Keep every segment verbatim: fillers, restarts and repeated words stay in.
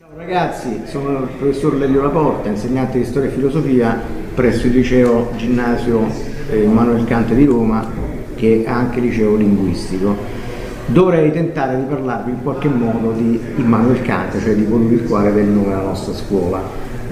Ragazzi, sono il professor Lelio Laporta, insegnante di storia e filosofia presso il liceo ginnasio Immanuel Kant di Roma, che è anche liceo linguistico. Dovrei tentare di parlarvi in qualche modo di Immanuel Kant, cioè di colui il quale dà il nome alla nostra scuola.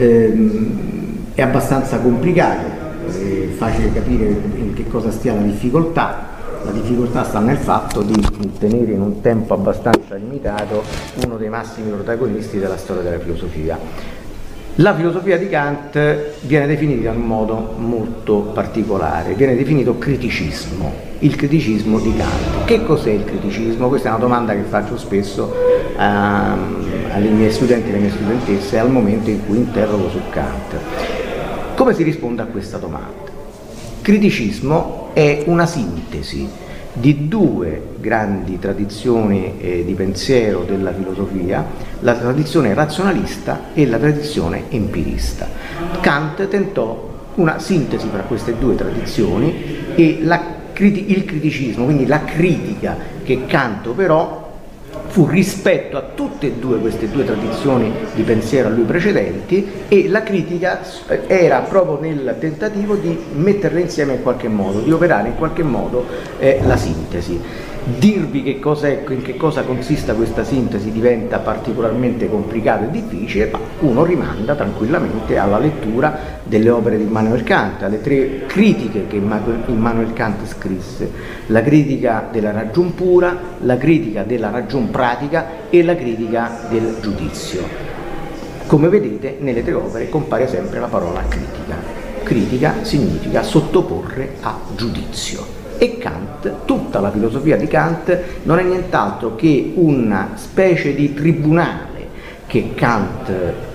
Ehm, è abbastanza complicato, è facile capire in che cosa stia la difficoltà. La difficoltà sta nel fatto di tenere in un tempo abbastanza limitato uno dei massimi protagonisti della storia della filosofia. La filosofia di Kant viene definita in un modo molto particolare, viene definito criticismo, il criticismo di Kant. Che cos'è il criticismo? Questa è una domanda che faccio spesso um, ai miei studenti e alle mie studentesse al momento in cui interrogo su Kant. Come si risponde a questa domanda? Criticismo è una sintesi di due grandi tradizioni eh, di pensiero della filosofia, la tradizione razionalista e la tradizione empirista. Kant tentò una sintesi tra queste due tradizioni e la, il criticismo, quindi la critica che Kant operò, fu rispetto a tutte e due queste due tradizioni di pensiero a lui precedenti, e la critica era proprio nel tentativo di metterle insieme in qualche modo, di operare in qualche modo eh, la sintesi. Dirvi che cosa è, in che cosa consista questa sintesi diventa particolarmente complicato e difficile, ma uno rimanda tranquillamente alla lettura delle opere di Immanuel Kant, alle tre critiche che Immanuel Kant scrisse: la critica della ragion pura, la critica della ragion pratica e la critica del giudizio. Come vedete, nelle tre opere compare sempre la parola critica. Critica significa sottoporre a giudizio. E Kant, tutta la filosofia di Kant, non è nient'altro che una specie di tribunale che Kant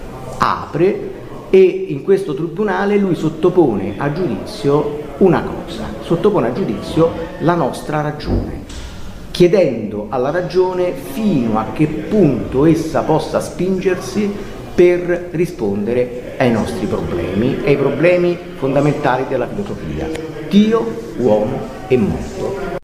apre, e in questo tribunale lui sottopone a giudizio una cosa, sottopone a giudizio la nostra ragione, chiedendo alla ragione fino a che punto essa possa spingersi per rispondere ai nostri problemi, ai problemi fondamentali della filosofia: Dio, uomo e mondo.